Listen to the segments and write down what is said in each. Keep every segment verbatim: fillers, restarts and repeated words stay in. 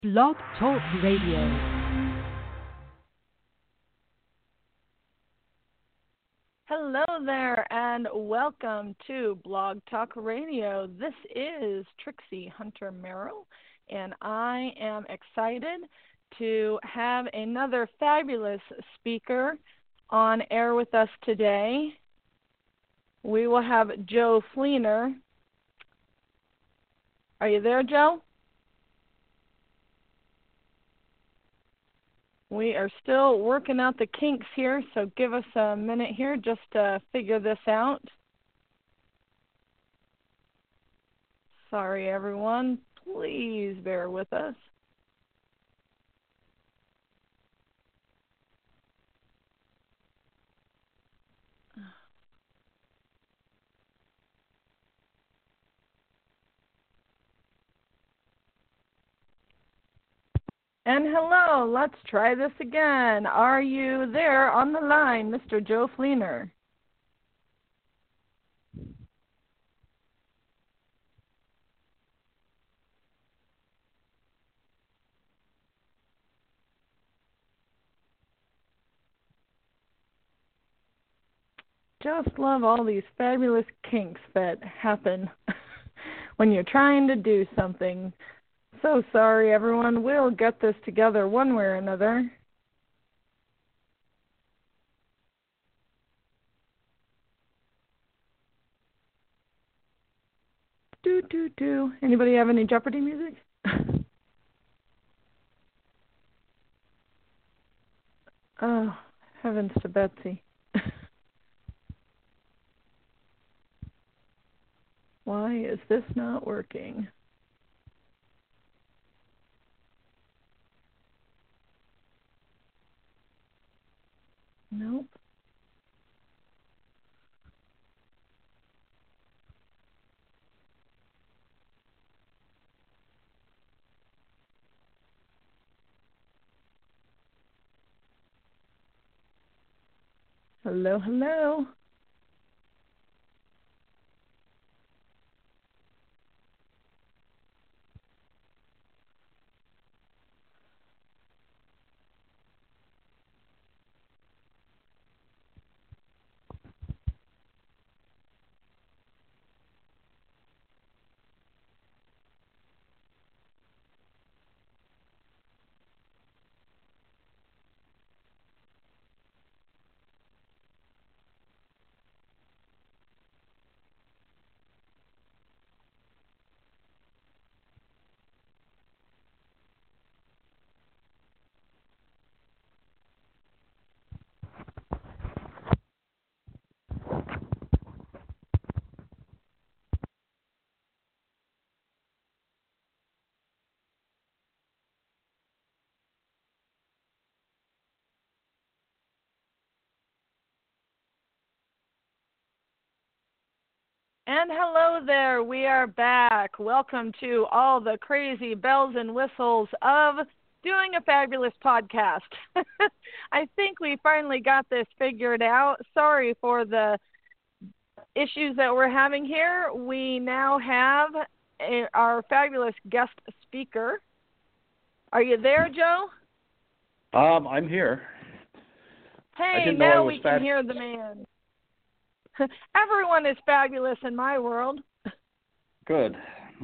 Blog Talk Radio. Hello there, and welcome to Blog Talk Radio. This is Trixie Hunter Merrill, and I am excited to have another fabulous speaker on air with us today. We will have Joe Fleener. Are you there, Joe? We are still working out the kinks here, so give us a minute here just to figure this out. Sorry, everyone. Please bear with us. And hello, let's try this again. Are you there on the line, Mister Joe Fleener? Just love all these fabulous kinks that happen when you're trying to do something. So sorry, everyone. We'll get this together one way or another. Do, do, do. Anybody have any Jeopardy music? Oh, heavens to Betsy. Why is this not working? Nope. Hello, hello. And hello there, we are back. Welcome to all the crazy bells and whistles of doing a fabulous podcast. I think we finally got this figured out. Sorry for the issues that we're having here. We now have a, our fabulous guest speaker. Are you there, Joe? Um, I'm here. Hey, now we can hear the man. Everyone is fabulous in my world. Good.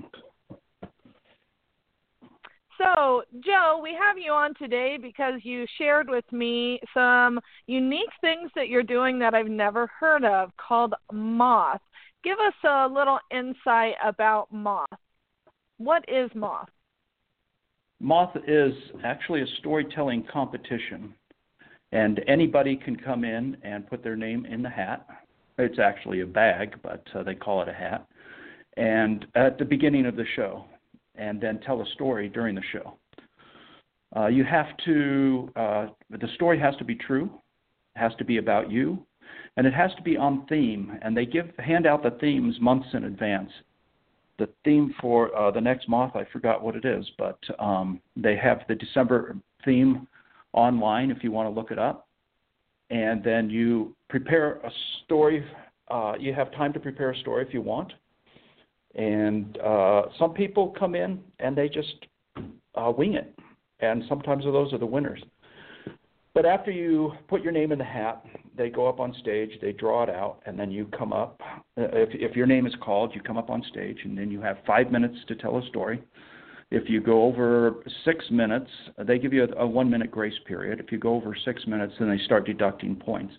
So, Joe, we have you on today because you shared with me some unique things that you're doing that I've never heard of called Moth. Give us a little insight about Moth. What is Moth? Moth is actually a storytelling competition, and anybody can come in and put their name in the hat. It's actually a bag, but uh, they call it a hat. And at the beginning of the show, and then tell a story during the show. Uh, you have to, uh, the story has to be true, it has to be about you, and it has to be on theme. And they give hand out the themes months in advance. The theme for uh, the next Moth, I forgot what it is, but um, they have the December theme online if you want to look it up. And then you prepare a story. Uh, you have time to prepare a story if you want. And uh, some people come in and they just uh, wing it, and sometimes those are the winners. But after you put your name in the hat, they go up on stage, they draw it out, and then you come up. If, if your name is called, you come up on stage, and then you have five minutes to tell a story. If you go over six minutes, they give you a, a one-minute grace period. If you go over six minutes, then they start deducting points.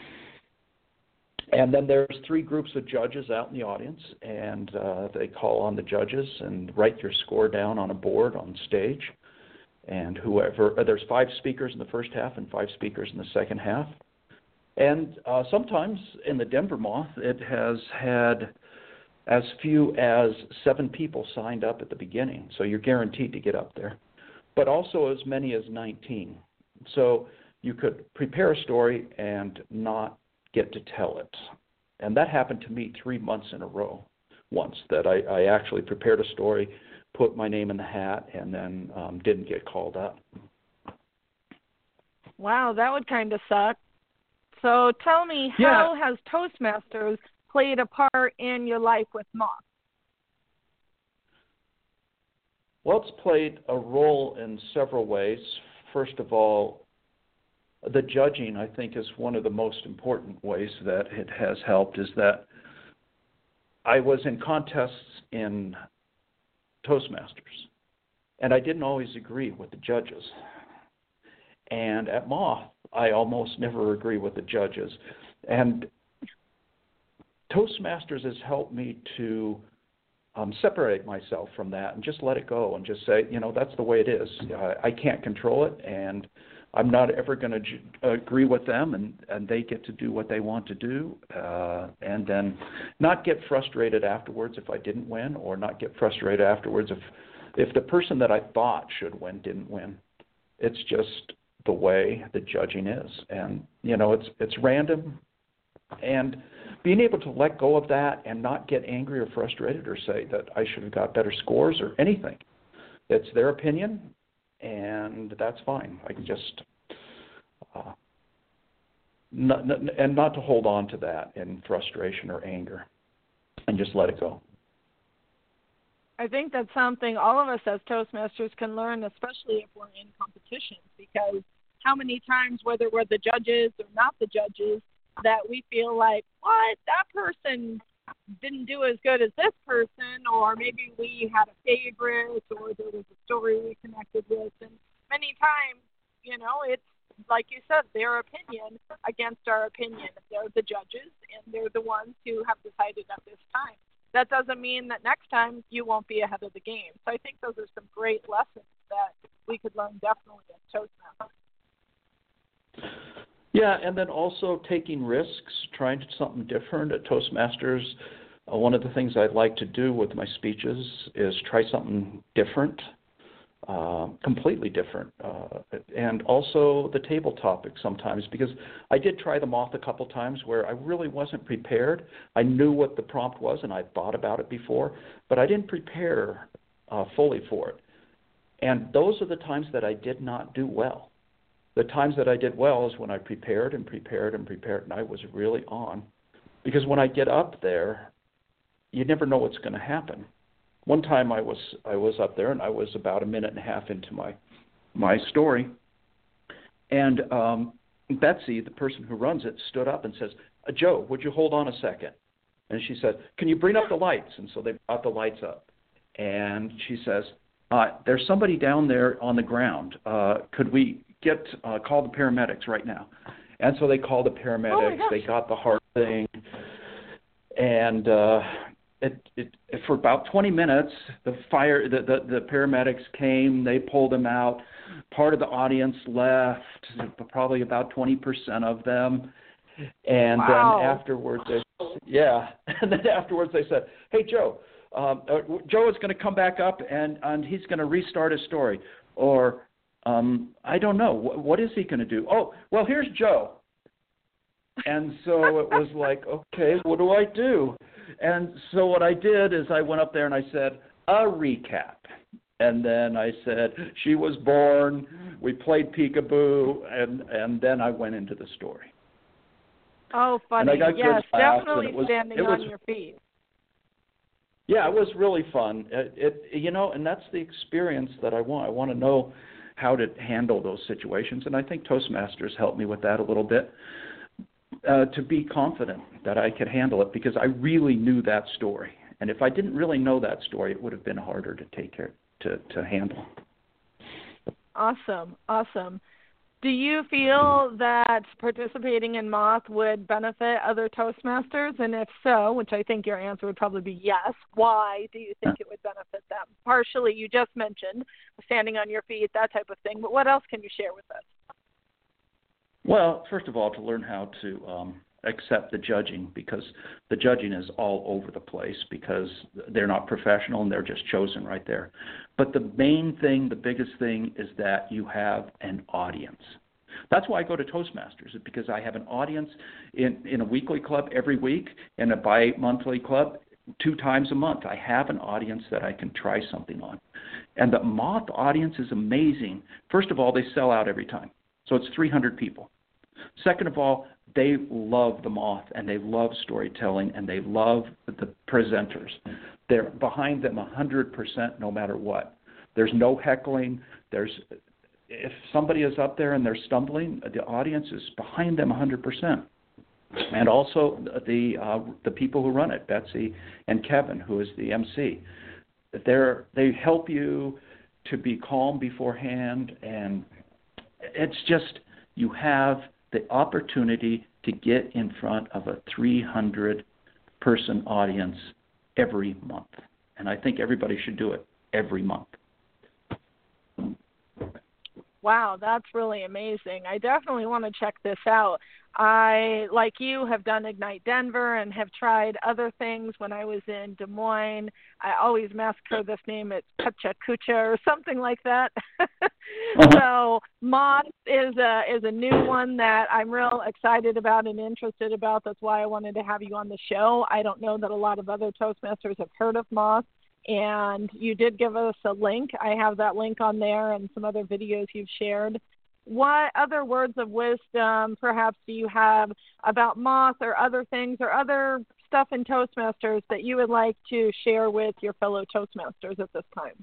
And then there's three groups of judges out in the audience, and uh, they call on the judges and write your score down on a board on stage. And whoever, uh, there's five speakers in the first half and five speakers in the second half. And uh, sometimes in the Denver Moth, it has had as few as seven people signed up at the beginning, so you're guaranteed to get up there, but also as many as nineteen. So you could prepare a story and not get to tell it. And that happened to me three months in a row once, that I, I actually prepared a story, put my name in the hat, and then um, didn't get called up. Wow, that would kind of suck. So tell me, how yeah. has Toastmasters played a part in your life with Moth? Well, it's played a role in several ways. First of all, the judging, I think, is one of the most important ways that it has helped, is that I was in contests in Toastmasters, and I didn't always agree with the judges. And at Moth, I almost never agree with the judges. And Toastmasters has helped me to um, separate myself from that and just let it go and just say, you know, that's the way it is. I, I can't control it, and I'm not ever going to ju- agree with them, and, and they get to do what they want to do, uh, and then not get frustrated afterwards if I didn't win, or not get frustrated afterwards if if the person that I thought should win didn't win. It's just the way the judging is, and you know, it's it's random, and being able to let go of that and not get angry or frustrated or say that I should have got better scores or anything. It's their opinion, and that's fine. I can just, uh, not, not, and not to hold on to that in frustration or anger, and just let it go. I think that's something all of us as Toastmasters can learn, especially if we're in competitions, because how many times, whether we're the judges or not the judges, that we feel like, what, that person didn't do as good as this person, or maybe we had a favorite, or there was a story we connected with. And many times, you know, it's like you said, their opinion against our opinion. They're the judges, and they're the ones who have decided at this time. That doesn't mean that next time you won't be ahead of the game. So I think those are some great lessons that we could learn definitely at Toastmasters. Yeah, and then also taking risks, trying something different at Toastmasters. Uh, one of the things I'd like to do with my speeches is try something different, uh, completely different, uh, and also the table topic sometimes, because I did try the Moth a couple times where I really wasn't prepared. I knew what the prompt was, and I thought about it before, but I didn't prepare uh, fully for it. And those are the times that I did not do well. The times that I did well is when I prepared and prepared and prepared, and I was really on. Because when I get up there, you never know what's going to happen. One time I was I was up there, and I was about a minute and a half into my my story, and um, Betsy, the person who runs it, stood up and says, "Joe, would you hold on a second?" And she said, "Can you bring up the lights?" And so they brought the lights up, and she says, uh, "There's somebody down there on the ground. Uh, could we get uh, call the paramedics right now?" And so they called the paramedics. Oh, they got the heart thing, and uh, it, it, it for about twenty minutes, the fire, the, the the paramedics came. They pulled him out. Part of the audience left, probably about twenty percent of them, and wow. then afterwards, they, yeah, and then afterwards they said, "Hey, Joe, um, uh, Joe is going to come back up, and and he's going to restart his story," or Um, I don't know. What, what is he going to do? Oh, well, here's Joe. And so it was like, okay, what do I do? And so what I did is I went up there and I said, a recap. And then I said, she was born, we played peekaboo, and, and then I went into the story. Oh, funny. And I got yes, good laughs, definitely and it was, standing it was, on your feet. Yeah, it was really fun. It, it, you know, and that's the experience that I want. I want to know how to handle those situations, and I think Toastmasters helped me with that a little bit, uh, to be confident that I could handle it because I really knew that story. And if I didn't really know that story, it would have been harder to take care to to handle. Awesome, awesome. Do you feel that participating in Moth would benefit other Toastmasters? And if so, which I think your answer would probably be yes, why do you think it would benefit them? Partially, you just mentioned standing on your feet, that type of thing, but what else can you share with us? Well, first of all, to learn how to um, accept the judging, because the judging is all over the place because they're not professional and they're just chosen right there. But the main thing, the biggest thing, is that you have an audience. That's why I go to Toastmasters, is because I have an audience in, in a weekly club every week and a bi-monthly club two times a month. I have an audience that I can try something on. And the Moth audience is amazing. First of all, they sell out every time. So it's three hundred people. Second of all, they love the Moth, and they love storytelling, and they love the presenters. They're behind them one hundred percent no matter what. There's no heckling. There's, if somebody is up there and they're stumbling, the audience is behind them one hundred percent. And also the uh, the people who run it, Betsy and Kevin, who is the M C. They're, they help you to be calm beforehand, and it's just, you have the opportunity to get in front of a three hundred person audience every month. And I think everybody should do it every month. Wow, that's really amazing. I definitely want to check this out. I, like you, have done Ignite Denver and have tried other things when I was in Des Moines. I always massacre this name. It's Kucha Kucha or something like that. uh-huh. So Moth is a, is a new one that I'm real excited about and interested about. That's why I wanted to have you on the show. I don't know that a lot of other Toastmasters have heard of Moth. And you did give us a link. I have that link on there and some other videos you've shared. What other words of wisdom perhaps do you have about Moth or other things or other stuff in Toastmasters that you would like to share with your fellow Toastmasters at this time?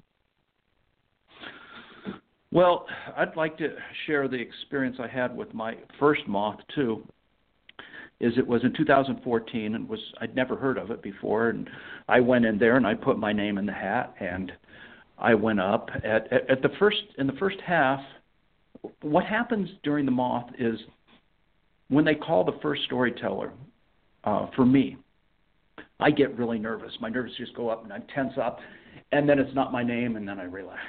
Well, I'd like to share the experience I had with my first Moth, too. Is it was in two thousand fourteen, and was I'd never heard of it before, and I went in there and I put my name in the hat, and I went up at, at, at the first in the first half. What happens during the Moth is when they call the first storyteller, uh, for me, I get really nervous. My nerves just go up and I tense up, and then it's not my name, and then I relax.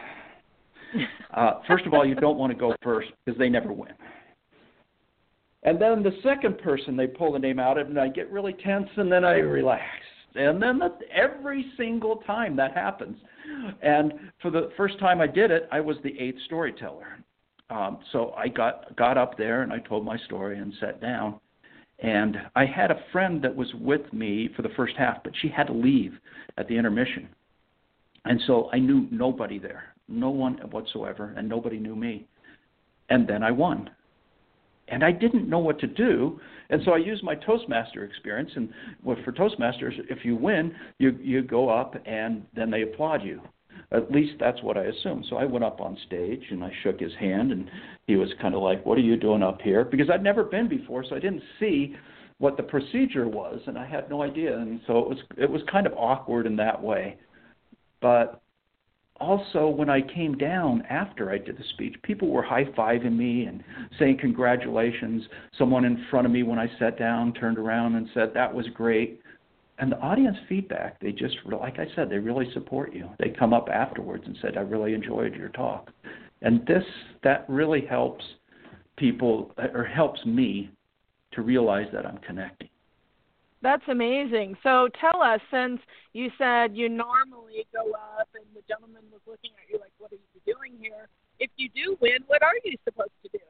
Uh, first of all, you don't want to go first because they never win. And then the second person, they pull the name out of, and I get really tense, and then I relax. And then the, every single time that happens. And for the first time I did it, I was the eighth storyteller. Um, so I got got up there, and I told my story and sat down. And I had a friend that was with me for the first half, but she had to leave at the intermission. And so I knew nobody there, no one whatsoever, and nobody knew me. And then I won. And I didn't know what to do, and so I used my Toastmaster experience. And well, for Toastmasters, if you win, you you go up, and then they applaud you. At least that's what I assumed. So I went up on stage, and I shook his hand, and he was kind of like, "What are you doing up here?" Because I'd never been before, so I didn't see what the procedure was, and I had no idea. And so it was it was kind of awkward in that way. But also, when I came down after I did the speech, people were high-fiving me and saying congratulations. Someone in front of me, when I sat down, turned around and said, that was great. And the audience feedback, they just, like I said, they really support you. They come up afterwards and said, I really enjoyed your talk. And this, that really helps people, or helps me to realize that I'm connecting. That's amazing. So tell us, since you said you normally go up and the gentleman was looking at you like, what are you doing here? If you do win, what are you supposed to do?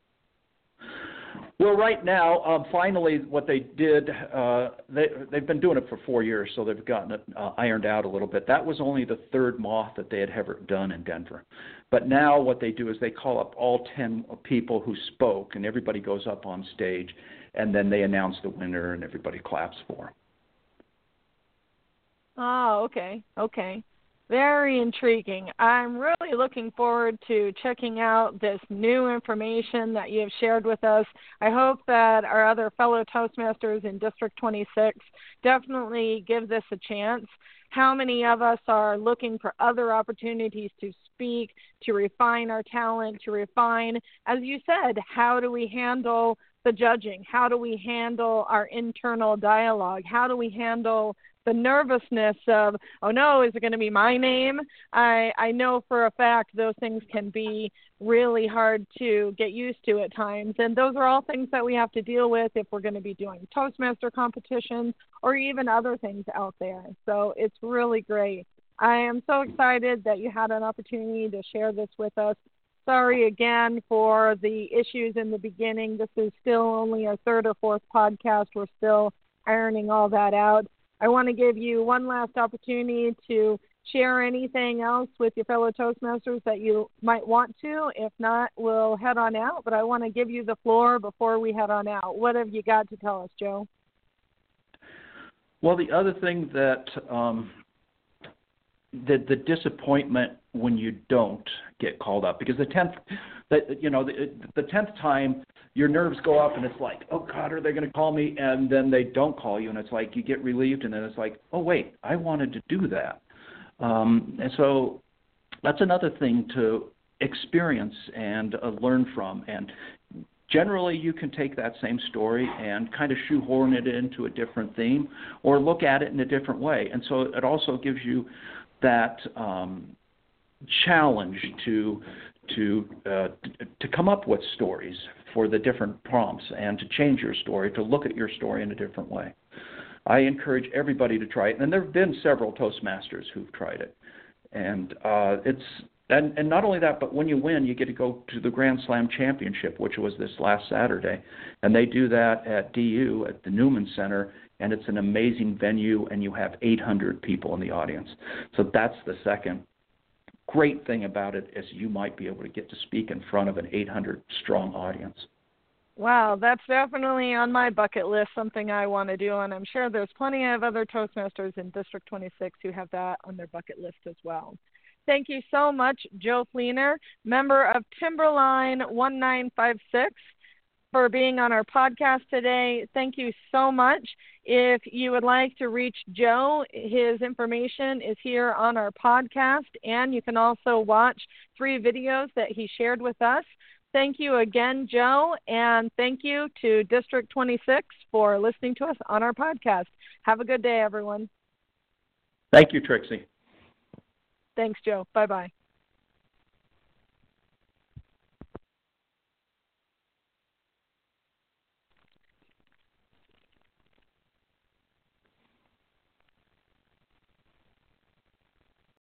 Well, right now, um, finally, what they did, uh, they, they've been doing it for four years, so they've gotten it uh, ironed out a little bit. That was only the third Moth that they had ever done in Denver. But now what they do is they call up all ten people who spoke, and everybody goes up on stage, and then they announce the winner, and everybody claps for them. Oh, okay, okay. Very intriguing. I'm really looking forward to checking out this new information that you have shared with us. I hope that our other fellow Toastmasters in District twenty-six definitely give this a chance. How many of us are looking for other opportunities to speak, to refine our talent, to refine, as you said, how do we handle the judging? How do we handle our internal dialogue? How do we handle the nervousness of, oh no, is it going to be my name? I, I know for a fact those things can be really hard to get used to at times. And those are all things that we have to deal with if we're going to be doing Toastmaster competitions or even other things out there. So it's really great. I am so excited that you had an opportunity to share this with us. Sorry again for the issues in the beginning. This is still only our third or fourth podcast. We're still ironing all that out. I want to give you one last opportunity to share anything else with your fellow Toastmasters that you might want to. If not, we'll head on out. But I want to give you the floor before we head on out. What have you got to tell us, Joe? Well, the other thing that um, the the disappointment when you don't get called up, because the tenth, that you know, the, the tenth time, your nerves go up and it's like, oh God, are they going to call me? And then they don't call you, and it's like you get relieved, and then it's like, oh wait, I wanted to do that. Um, and so that's another thing to experience and uh, learn from. And generally, you can take that same story and kind of shoehorn it into a different theme or look at it in a different way. And so it also gives you that um, challenge to to uh, to come up with stories for the different prompts and to change your story, to look at your story in a different way. I encourage everybody to try it, and there have been several Toastmasters who've tried it. And uh, it's and, and not only that, but when you win, you get to go to the Grand Slam Championship, which was this last Saturday, and they do that at D U at the Newman Center, and it's an amazing venue, and you have eight hundred people in the audience. So that's the second great thing about it, is you might be able to get to speak in front of an eight hundred strong audience. Wow, that's definitely on my bucket list, something I want to do, and I'm sure there's plenty of other Toastmasters in District twenty-six who have that on their bucket list as well. Thank you so much, Joe Fleener, member of Timberline one nine five six, for being on our podcast today. Thank you so much. If you would like to reach Joe, his information is here on our podcast, and you can also watch three videos that he shared with us. Thank you again, Joe, and thank you to District twenty-six for listening to us on our podcast. Have a good day, everyone. Thank you, Trixie. Thanks, Joe. Bye-bye.